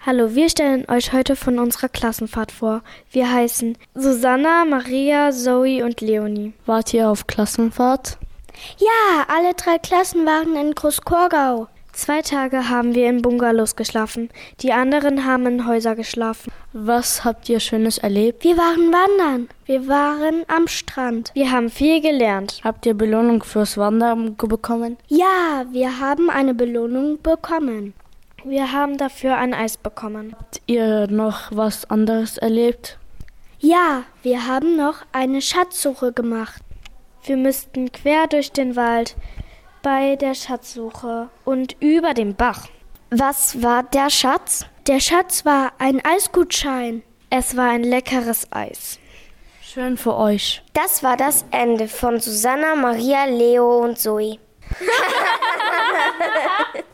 Hallo, wir stellen euch heute von unserer Klassenfahrt vor. Wir heißen Susanna, Maria, Zoe und Leonie. Wart ihr auf Klassenfahrt? Ja, alle 3 Klassen waren in Großkorgau. 2 Tage haben wir in Bungalows geschlafen. Die anderen haben in Häusern geschlafen. Was habt ihr Schönes erlebt? Wir waren wandern. Wir waren am Strand. Wir haben viel gelernt. Habt ihr Belohnung fürs Wandern bekommen? Ja, wir haben eine Belohnung bekommen. Wir haben dafür ein Eis bekommen. Habt ihr noch was anderes erlebt? Ja, wir haben noch eine Schatzsuche gemacht. Wir müssten quer durch den Wald bei der Schatzsuche und über den Bach. Was war der Schatz? Der Schatz war ein Eisgutschein. Es war ein leckeres Eis. Schön für euch. Das war das Ende von Susanna, Maria, Leo und Zoe.